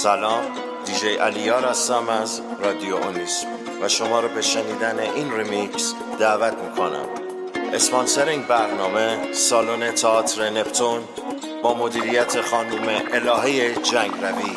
سلام، دیجی علیار هستم از رادیو اونیسم و شما رو به شنیدن این ریمیکس دعوت میکنم. اسپانسر این برنامه سالن تئاتر نپتون با مدیریت خانم الهه جنگروی.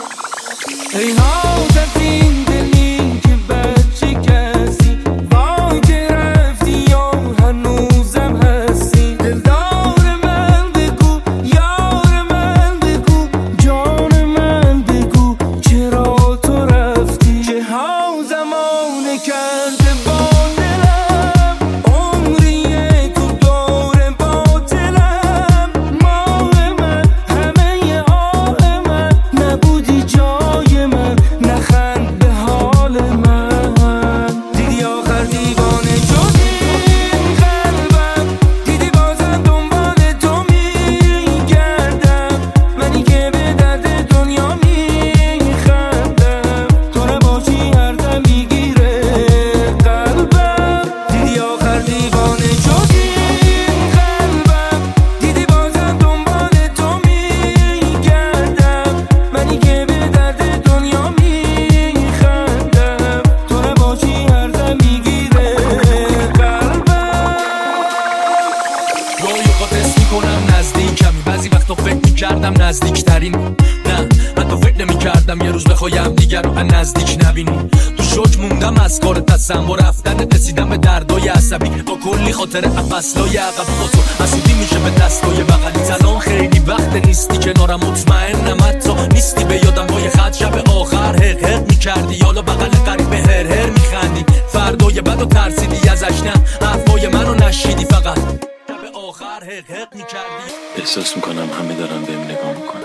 نزدیکترین نه حتی فکر نمی کردم یه روز بخوایم دیگر رو نزدیک نبینیم. تو شوک موندم از کار تصور رفتن، رسیدم به دردای عصبی با کلی خاطر فصلای عقب با تو مسئولی میشه به دستای بغلی. الان خیلی وقت نیستی کنارم، مطمئنم حتی نیستی به یادم با یه خط شب آخر حق حق میکردی، حالا بغل قریب هر هر میخندی. فردای بد و ترسیدی ازش، نه حرفای منو نشیدی، فقط شب آخر حق حق میکردی. احساس میکنم همه دارن بهم نگاه میکنن،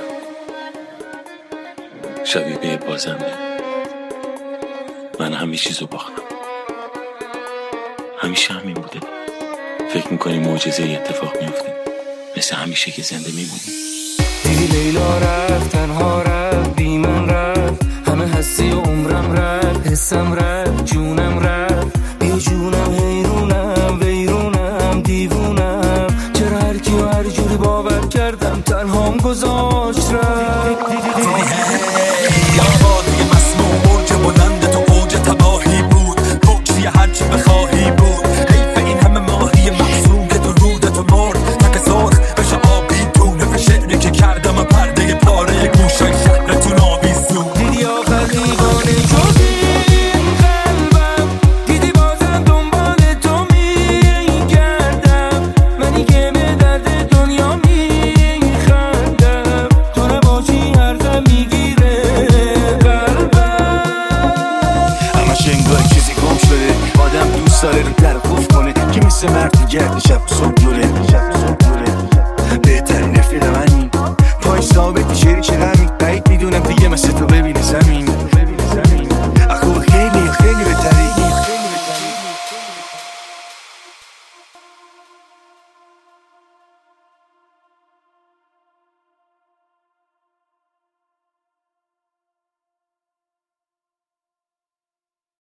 شبیه به بازنده. من همه چیزو باختم، همیشه همین بوده. فکر میکنی معجزه اتفاق میفته، مثل همیشه که زنده میمونی. دیدی لیلا رفت، تنها رفت، بی من رفت، همه هستی و عمرم رفت، حسم رفت، جونم رفت، بی جونم حیرونم، ویرونم، دیوونم. چرا هر کیو هر جوری باور کردم تنهام گذاشت رفت. یا وادی مسموم برج بلند تو اوج تباهی بود، توکسی هرچی بخواهی بود. حیف این همه ماهی محصوم که تو رود تو مرد، تک سرخ بشه آبی دونه به شعری که کردم و پرده پاره گوشای شهرتون آویزون. دیدی آخر دیوانه شدیم قلبم، دیدی بازم دنبال تو میگردم، منی که به درد دنیا میخندم، تو نباشی هر دم میگیره قلبم. همش انگار چیزی گم شده، آدم دوست داره رو در قفل کنه که مثل مرد گرد شب صبح دوره. بهترین رفیق منی، پای ثابت شریک غمی، بعید میدونم دیگه مثل تو ببینه زمین.